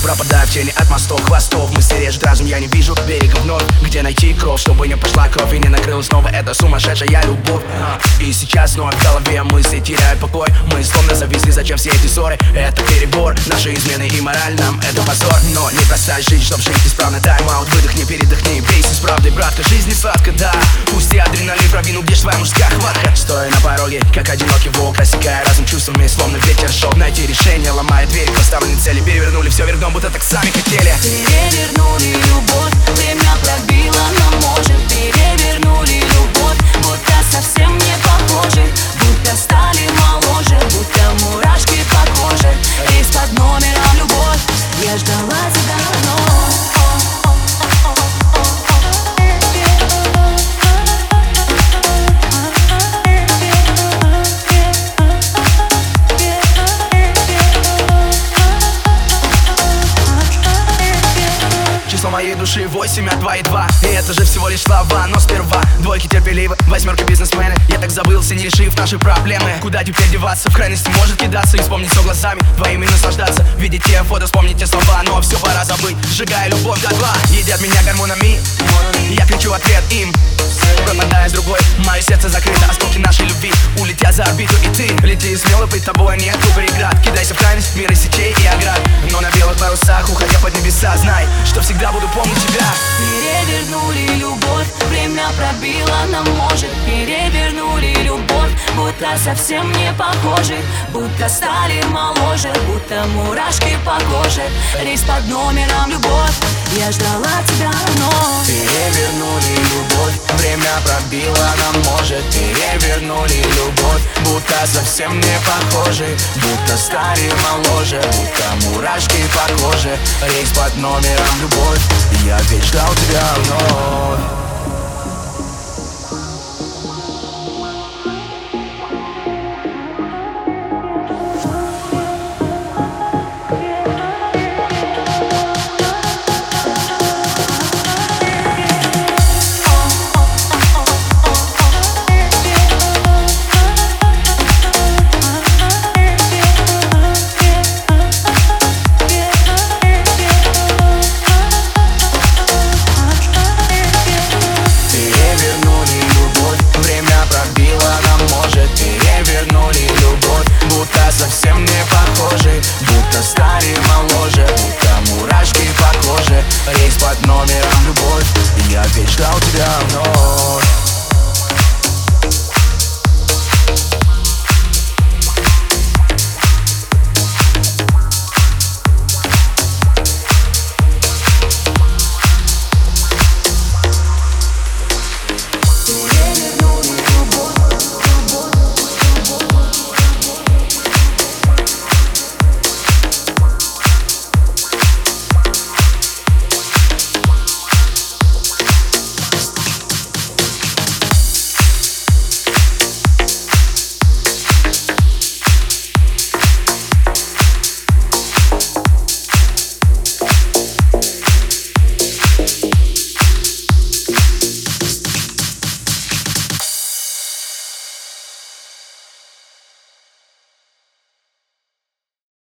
пропадаю в тени от мостов, хвостов. Мысли режет разум, я не вижу берега вновь. Где найти кровь, чтобы не пошла кровь и не накрыла снова эта сумасшедшая любовь. И сейчас вновь в голове мысли теряют покой. Мы словно зависли, зачем все эти ссоры? Это перебор, наши измены и мораль нам это позор. Но не простая жизнь, чтоб жить исправно. Тайм-аут, выдохни, передохни, бейся с правдой, братка. Жизнь не сладко, да. Пусти адреналин, провину, где ж твоя мужская хватка? Стоя на пороге, как одинокий волк, рассекая разум чувствами, словно ветер шел. Найти решение, ломая двери, поставленные цели. Перевернули все вверх дном, будто так сами хотели. Перевернули любовь, время пробило, но может. Перевернули любовь, будто совсем не похожи. Будто стали моложе, будто мурашки по коже. Рейс под номером любовь, я ждала тебя давно. Моей души 8, а 2 и 2. И это же всего лишь слова, но сперва двойки терпеливы, восьмерка бизнесмены. Я так забылся, не решив наши проблемы. Куда теперь деваться, в крайности может кидаться. И вспомнить все глазами, твоими наслаждаться. Видеть те фото, вспомнить те слова. Но все пора забыть, сжигая любовь до два. Едят меня гормонами, я кричу ответ им. Пропадая с другой, мое сердце закрыто. Осколки нашей любви улетят за орбиту. И ты лети смело, под тобой нету преград. Кидайся в крайность мира сетей и оград. Но на белых парусах, уходя под небеса, знай, что всегда буду помнить тебя. Перевернули любовь, время пробило, но может. Перевернули любовь, будто совсем не похожи. Будто стали моложе, будто мурашки по коже. Рейс под номером любовь, я ждала тебя давно. Перевернули любовь, время пробило, но может. Перевернули любовь, будто совсем не похожи. Будто стали моложе, будто мурашки по коже. Рейс под номером любовь, я ведь ждал тебя вновь.